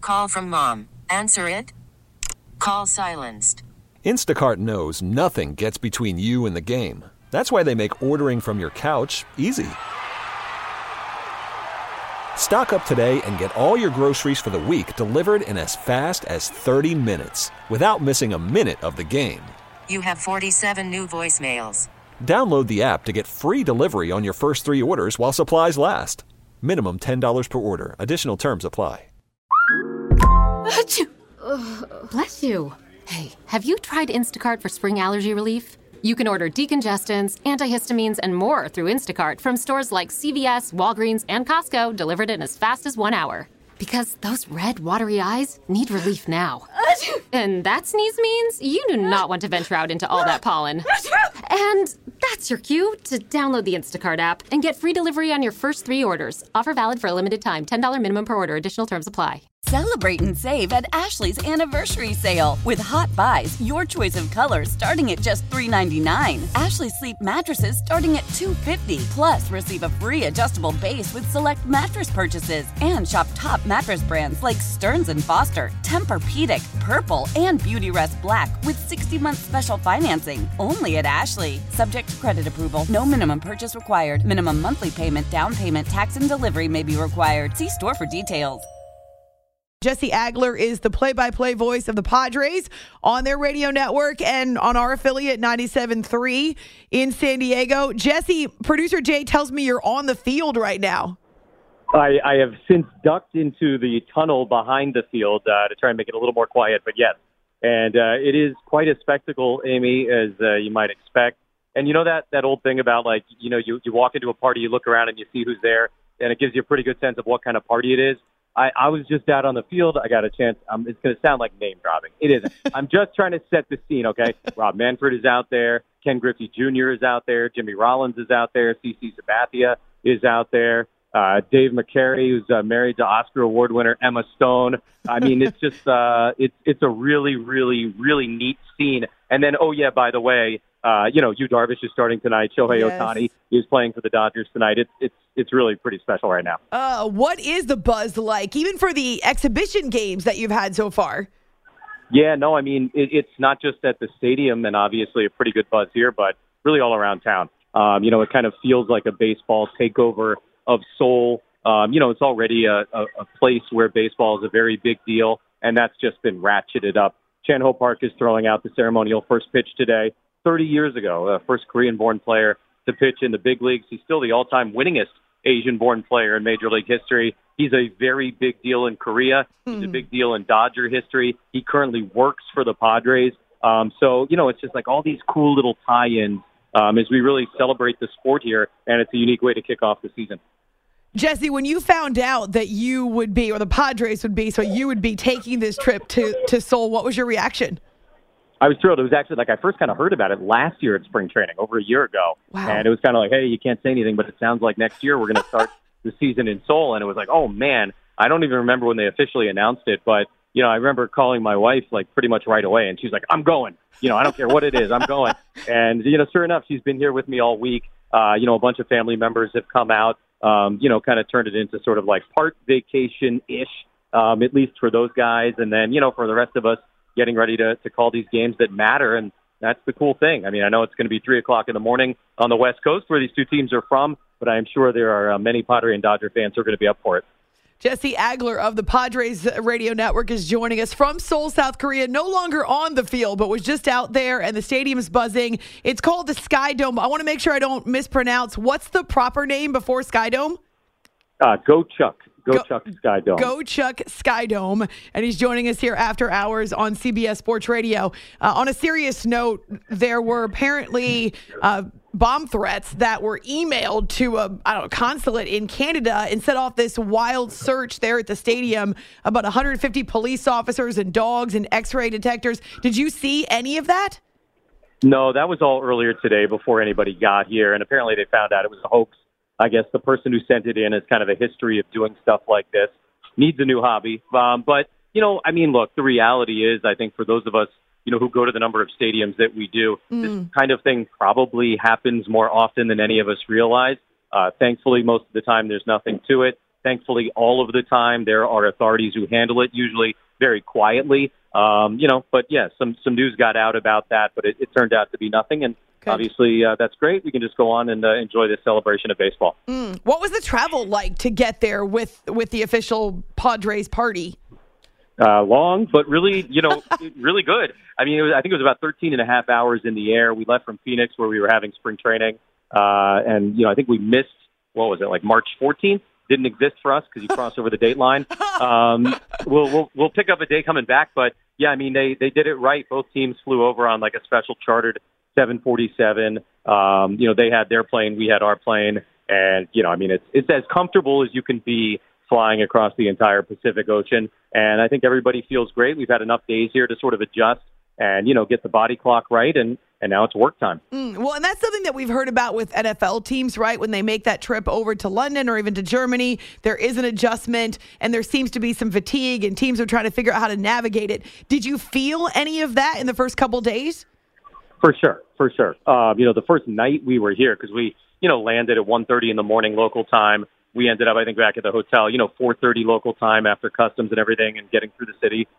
Call from mom. Answer it. Call silenced. Instacart knows nothing gets between you and the game. That's why they make ordering from your couch easy. Stock up today and get all your groceries for the week delivered in as fast as 30 minutes without missing a minute of the game. You have 47 new voicemails. Download the app to get free delivery on your first 3 orders while supplies last. Minimum $10 per order. Additional terms apply. Bless you. Hey, have you tried Instacart for spring allergy relief? You can order decongestants, antihistamines, and more through Instacart from stores like CVS, Walgreens, and Costco, delivered in as fast as 1 hour. Because those red, watery eyes need relief now. And that sneeze means you do not want to venture out into all that pollen. And that's your cue to download the Instacart app and get free delivery on your first 3 orders. Offer valid for a limited time. $10 minimum per order. Additional terms apply. Celebrate and save at Ashley's Anniversary Sale. With Hot Buys, your choice of colors starting at just $3.99. Ashley Sleep mattresses starting at $2.50. Plus, receive a free adjustable base with select mattress purchases. And shop top mattress brands like Stearns & Foster, Tempur-Pedic, Purple, and Beautyrest Black with 60-month special financing. Only at Ashley. Subject to credit approval. No minimum purchase required. Minimum monthly payment, down payment, tax, and delivery may be required. See store for details. Jesse Agler is the play-by-play voice of the Padres on their radio network and on our affiliate 97.3 in San Diego. Jesse, producer Jay tells me you're on the field right now. I have since ducked into the tunnel behind the field to try and make it a little more quiet, but yes. And it is quite a spectacle, Amy, as you might expect. And you know that old thing about, like, you know, you walk into a party, you look around and you see who's there, and it gives you a pretty good sense of what kind of party it is. I was just out on the field. I got a chance. It's going to sound like name dropping. It isn't. I'm just trying to set the scene, okay? Rob Manfred is out there. Ken Griffey Jr. is out there. Jimmy Rollins is out there. CC Sabathia is out there. Dave McCary, who's married to Oscar Award winner Emma Stone. I mean, it's just it's a really, really, really neat scene. And then, oh yeah, by the way, Yu Darvish is starting tonight. Shohei Ohtani is playing for the Dodgers tonight. It's really pretty special right now. What is the buzz like, even for the exhibition games that you've had so far? Yeah, no, I mean, it's not just at the stadium, and obviously a pretty good buzz here, but really all around town. It kind of feels like a baseball takeover of Seoul. It's already a place where baseball is a very big deal, and that's just been ratcheted up. Chan Ho Park is throwing out the ceremonial first pitch today. 30 years ago, first Korean-born player to pitch in the big leagues. He's still the all-time winningest Asian-born player in Major League history. He's a very big deal in Korea. He's a big deal in Dodger history. He currently works for the Padres. It's just like all these cool little tie-ins as we really celebrate the sport here, and it's a unique way to kick off the season. Jesse, when you found out that you would be, or the Padres would be, so you would be taking this trip to Seoul, what was your reaction? I was thrilled. It was actually I first kind of heard about it last year at spring training, over a year ago. Wow. And it was kind of like, hey, you can't say anything, but it sounds like next year we're going to start the season in Seoul. And it was like, oh, man, I don't even remember when they officially announced it. But, I remember calling my wife pretty much right away. And she's like, I'm going. I don't care what it is. I'm going. And, sure enough, she's been here with me all week. A bunch of family members have come out, kind of turned it into sort of like part vacation-ish, at least for those guys. And then, for the rest of us, getting ready to call these games that matter, and that's the cool thing. I mean, I know it's going to be 3 o'clock in the morning on the West Coast where these two teams are from, but I am sure there are many Padre and Dodger fans who are going to be up for it. Jesse Agler of the Padres Radio Network is joining us from Seoul, South Korea, no longer on the field, but was just out there, and the stadium is buzzing. It's called the Sky Dome. I want to make sure I don't mispronounce. What's the proper name before Sky Dome? Go Chuck. Go Chuck Sky Dome. Go Chuck Sky Dome. And he's joining us here after hours on CBS Sports Radio. On a serious note, there were apparently bomb threats that were emailed to a consulate in Canada and set off this wild search there at the stadium. About 150 police officers and dogs and X-ray detectors. Did you see any of that? No, that was all earlier today before anybody got here. And apparently they found out it was a hoax. I guess the person who sent it in has kind of a history of doing stuff like this, needs a new hobby. But look, the reality is, I think for those of us, who go to the number of stadiums that we do, this kind of thing probably happens more often than any of us realize. Thankfully, most of the time there's nothing to it. Thankfully, all of the time, there are authorities who handle it, usually very quietly. But yeah, some news got out about that, but it turned out to be nothing. And Good. Obviously, that's great. We can just go on and enjoy this celebration of baseball. What was the travel like to get there with the official Padres party? Long, but really, really good. I mean, I think it was about 13 and a half hours in the air. We left from Phoenix where we were having spring training. And I think we missed, like March 14th? Didn't exist for us because you crossed over the date line. We'll pick up a day coming back. But, yeah, I mean, they did it right. Both teams flew over on like a special chartered 747. They had their plane. We had our plane. And, it's as comfortable as you can be flying across the entire Pacific Ocean. And I think everybody feels great. We've had enough days here to sort of adjust and, get the body clock right. And now it's work time. Well, and that's something that we've heard about with NFL teams, right? When they make that trip over to London or even to Germany, there is an adjustment and there seems to be some fatigue and teams are trying to figure out how to navigate it. Did you feel any of that in the first couple days? For sure. The first night we were here, because we, landed at 1:30 in the morning local time. We ended up, I think, back at the hotel, 4:30 local time after customs and everything and getting through the city.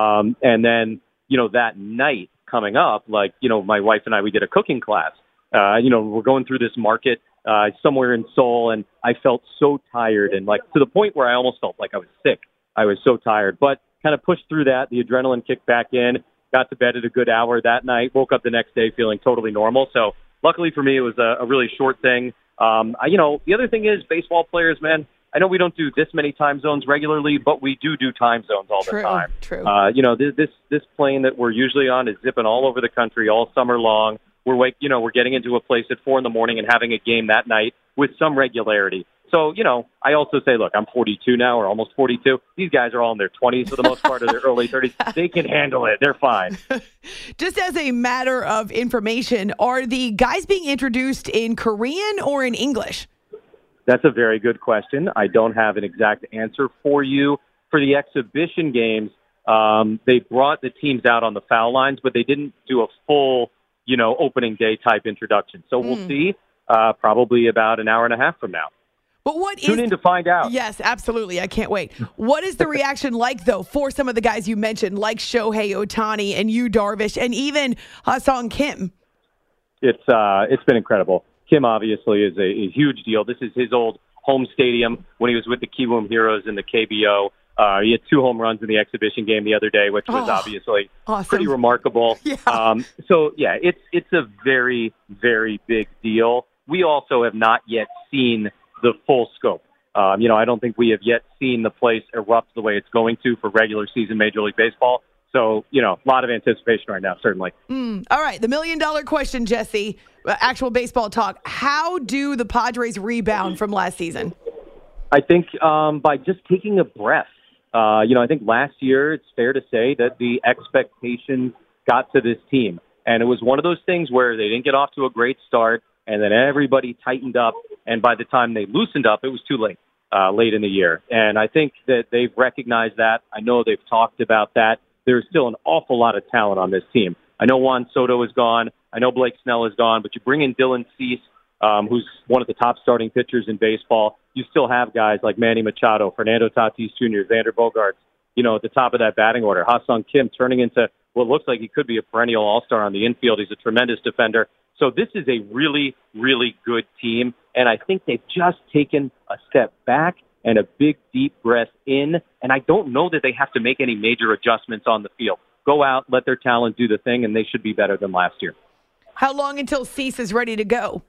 And then, that night coming up, my wife and I, we did a cooking class. We're going through this market somewhere in Seoul, and I felt so tired and to the point where I almost felt like I was sick. I was so tired, but kind of pushed through that. The adrenaline kicked back in, got to bed at a good hour that night, woke up the next day feeling totally normal. So luckily for me, it was a really short thing. The other thing is baseball players, man, I know we don't do this many time zones regularly, but we do time zones all the time. True. This plane that we're usually on is zipping all over the country all summer long. We're getting into a place at 4 a.m. and having a game that night with some regularity. So, I also say, look, I'm 42 now, or almost 42. These guys are all in their 20s for the most part, or their early 30s. They can handle it. They're fine. Just as a matter of information, are the guys being introduced in Korean or in English? That's a very good question. I don't have an exact answer for you. For the exhibition games, they brought the teams out on the foul lines, but they didn't do a full, opening day type introduction. So we'll see probably about an hour and a half from now. But Tune in to find out. Yes, absolutely. I can't wait. What is the reaction like, though, for some of the guys you mentioned, like Shohei Ohtani and Yu Darvish and even Ha-Seong Kim? It's been incredible. Kim obviously is a huge deal. This is his old home stadium when he was with the Kiwoom Heroes in the KBO. He had 2 home runs in the exhibition game the other day, which was obviously awesome. Pretty remarkable. Yeah. It's a very, very big deal. We also have not yet seen the full scope. I don't think we have yet seen the place erupt the way it's going to for regular season Major League Baseball. So, a lot of anticipation right now, certainly. All right, the $1 million question, Jesse, actual baseball talk. How do the Padres rebound from last season? I think by just taking a breath. I think last year it's fair to say that the expectations got to this team. And it was one of those things where they didn't get off to a great start, and then everybody tightened up. And by the time they loosened up, it was too late, late in the year. And I think that they've recognized that. I know they've talked about that. There's still an awful lot of talent on this team. I know Juan Soto is gone. I know Blake Snell is gone. But you bring in Dylan Cease, who's one of the top starting pitchers in baseball. You still have guys like Manny Machado, Fernando Tatis Jr., Xander Bogaerts, at the top of that batting order. Ha-Seong Kim turning into what looks like he could be a perennial all-star on the infield. He's a tremendous defender. So this is a really, really good team. And I think they've just taken a step back and a big, deep breath in. And I don't know that they have to make any major adjustments on the field. Go out, let their talent do the thing, and they should be better than last year. How long until Cease is ready to go?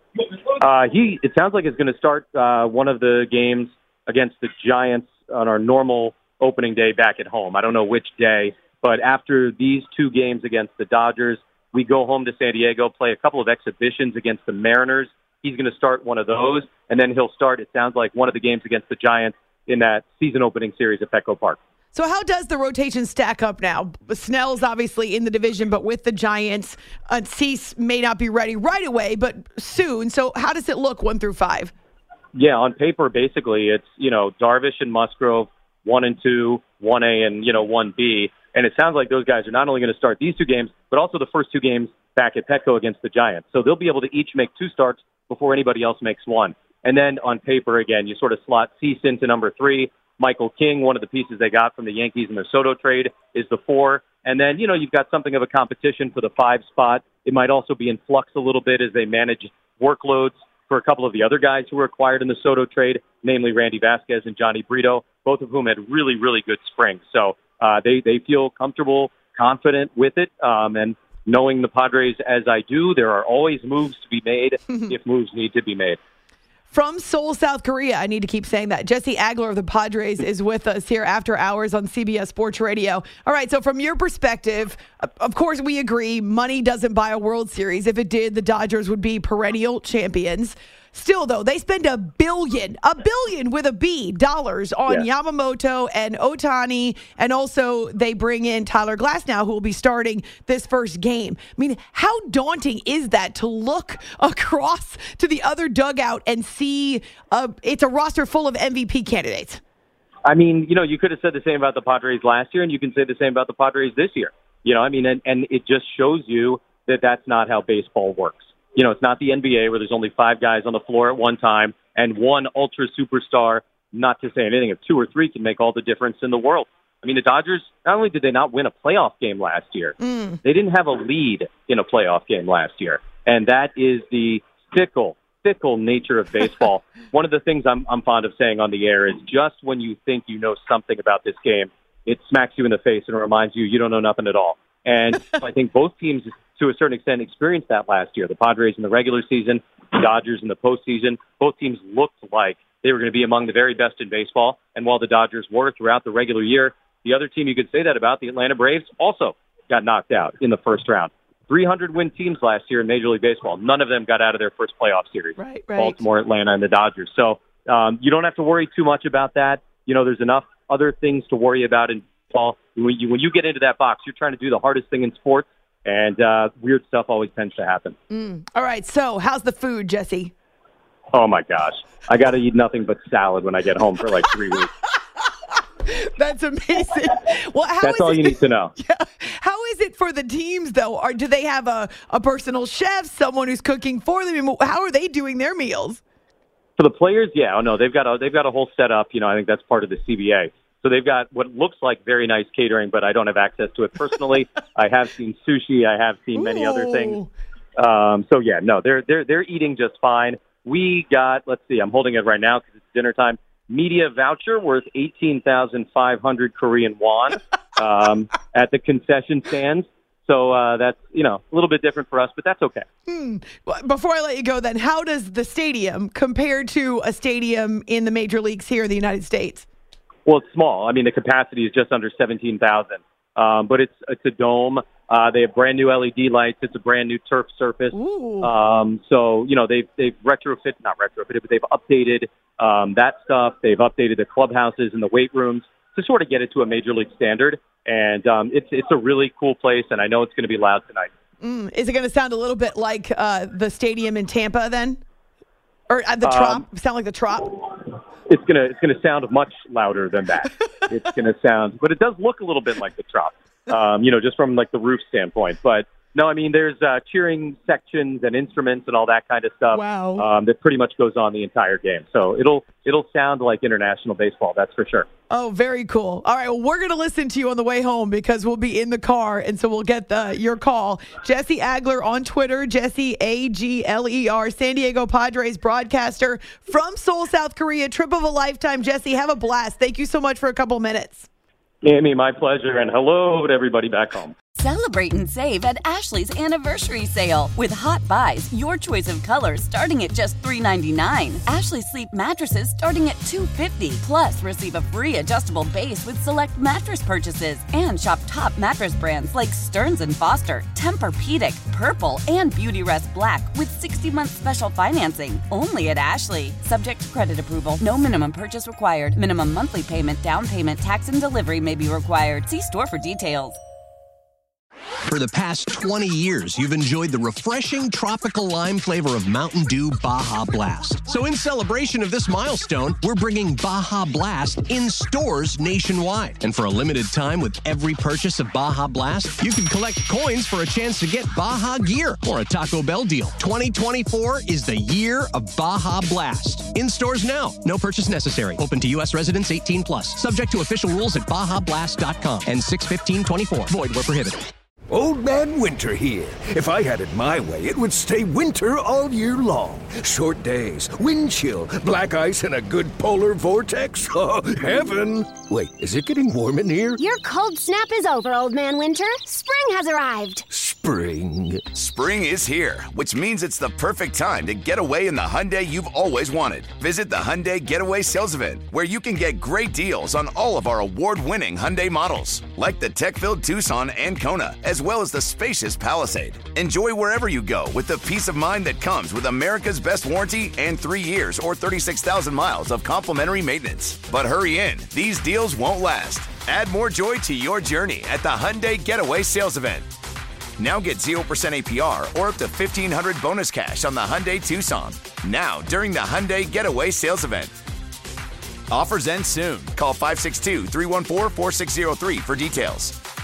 It sounds like it's going to start one of the games against the Giants on our normal opening day back at home. I don't know which day, but after these 2 games against the Dodgers, we go home to San Diego, play a couple of exhibitions against the Mariners. He's going to start one of those, and then he'll start, it sounds like, one of the games against the Giants in that season opening series at Petco Park. So how does the rotation stack up now? Snell's obviously in the division, but with the Giants, Cease may not be ready right away, but soon. So how does it look 1 through 5? Yeah, on paper, basically, it's, Darvish and Musgrove, 1 and 2, 1A and, 1B. And it sounds like those guys are not only going to start these 2 games, but also the first 2 games back at Petco against the Giants. So they'll be able to each make 2 starts before anybody else makes 1. And then on paper, again, you sort of slot Cease into number 3. Michael King, one of the pieces they got from the Yankees in their Soto trade, is the 4. And then, you've got something of a competition for the 5 spot. It might also be in flux a little bit as they manage workloads for a couple of the other guys who were acquired in the Soto trade, namely Randy Vasquez and Johnny Brito, both of whom had really, really good springs. So they feel comfortable, confident with it. And knowing the Padres as I do, there are always moves to be made if moves need to be made. From Seoul, South Korea, I need to keep saying that. Jesse Agler of the Padres is with us here after hours on CBS Sports Radio. All right, so from your perspective, of course we agree money doesn't buy a World Series. If it did, the Dodgers would be perennial champions. Still, though, they spend $1 billion with a B, dollars on Yamamoto and Ohtani, and also they bring in Tyler Glasnow, who will be starting this first game. I mean, how daunting is that to look across to the other dugout and see it's a roster full of MVP candidates? I mean, you could have said the same about the Padres last year, and you can say the same about the Padres this year. And it just shows you that that's not how baseball works. It's not the NBA where there's only 5 guys on the floor at one time and one ultra superstar, not to say anything, if 2 or 3 can make all the difference in the world. I mean, the Dodgers, not only did they not win a playoff game last year, they didn't have a lead in a playoff game last year. And that is the fickle nature of baseball. One of the things I'm fond of saying on the air is just when you think you know something about this game, it smacks you in the face and reminds you don't know nothing at all. And I think both teams, to a certain extent, experienced that last year. The Padres in the regular season, the Dodgers in the postseason. Both teams looked like they were going to be among the very best in baseball. And while the Dodgers were throughout the regular year, the other team you could say that about, the Atlanta Braves, also got knocked out in the first round. 300-win teams last year in Major League Baseball. None of them got out of their first playoff series. Right. Baltimore, Atlanta, and the Dodgers. So you don't have to worry too much about that. There's enough other things to worry about in baseball. When you get into that box, you're trying to do the hardest thing in sports. And weird stuff always tends to happen. All right, so how's the food, Jesse? Oh, my gosh. I got to eat nothing but salad when I get home for like 3 weeks. That's amazing. Well, that's all you need to know. Yeah. How is it for the teams, though? Or do they have a personal chef, someone who's cooking for them? How are they doing their meals? For the players, they've got a whole setup. I think that's part of the CBA. So they've got what looks like very nice catering, but I don't have access to it personally. I have seen sushi. I have seen many other things. They're eating just fine. We got, let's see, I'm holding it right now because it's dinner time. Media voucher worth 18,500 Korean won at the concession stands. So that's, a little bit different for us, but that's okay. Before I let you go then, how does the stadium compare to a stadium in the major leagues here in the United States? Well, it's small. I mean, the capacity is just under 17,000, but it's a dome. They have brand new LED lights. It's a brand new turf surface. So they've not retrofitted, but they've updated that stuff. They've updated the clubhouses and the weight rooms to sort of get it to a major league standard. And it's a really cool place, and I know it's going to be loud tonight. Is it going to sound a little bit like the stadium in Tampa then, or the Trop? Sound like the Trop? It's gonna sound much louder than that. It's gonna sound, but it does look a little bit like the Trop, just from like the roof standpoint. But no, I mean there's cheering sections and instruments and all that kind of stuff. Wow. That pretty much goes on the entire game. So it'll sound like international baseball. That's for sure. Oh, very cool. All right, well, we're going to listen to you on the way home because we'll be in the car, and so we'll get your call. Jesse Agler on Twitter, Jesse Agler, San Diego Padres broadcaster from Seoul, South Korea. Trip of a lifetime, Jesse. Have a blast. Thank you so much for a couple minutes. Amy, my pleasure, and hello to everybody back home. Celebrate and save at Ashley's Anniversary Sale. With Hot Buys, your choice of colors starting at just $3.99. Ashley Sleep mattresses starting at $2.50. Plus, receive a free adjustable base with select mattress purchases. And shop top mattress brands like Stearns & Foster, Tempur-Pedic, Purple, and Beautyrest Black with 60-month special financing. Only at Ashley. Subject to credit approval. No minimum purchase required. Minimum monthly payment, down payment, tax, and delivery may be required. See store for details. For the past 20 years, you've enjoyed the refreshing tropical lime flavor of Mountain Dew Baja Blast. So in celebration of this milestone, we're bringing Baja Blast in stores nationwide. And for a limited time, with every purchase of Baja Blast, you can collect coins for a chance to get Baja gear or a Taco Bell deal. 2024 is the year of Baja Blast. In stores now. No purchase necessary. Open to U.S. residents 18 plus. Subject to official rules at BajaBlast.com and 6/15/24. Void where prohibited. Old Man Winter here. If I had it my way, it would stay winter all year long. Short days, wind chill, black ice, and a good polar vortex. Oh, heaven. Wait, is it getting warm in here? Your cold snap is over, Old Man Winter. Spring has arrived. Spring. Spring is here, which means it's the perfect time to get away in the Hyundai you've always wanted. Visit the Hyundai Getaway Sales Event, where you can get great deals on all of our award-winning Hyundai models, like the tech-filled Tucson and Kona, as well as the spacious Palisade. Enjoy wherever you go with the peace of mind that comes with America's best warranty and 3 years or 36,000 miles of complimentary maintenance. But hurry in, these deals won't last. Add more joy to your journey at the Hyundai Getaway Sales Event. Now get 0% APR or up to $1,500 bonus cash on the Hyundai Tucson. Now, during the Hyundai Getaway Sales Event. Offers end soon. Call 562-314-4603 for details.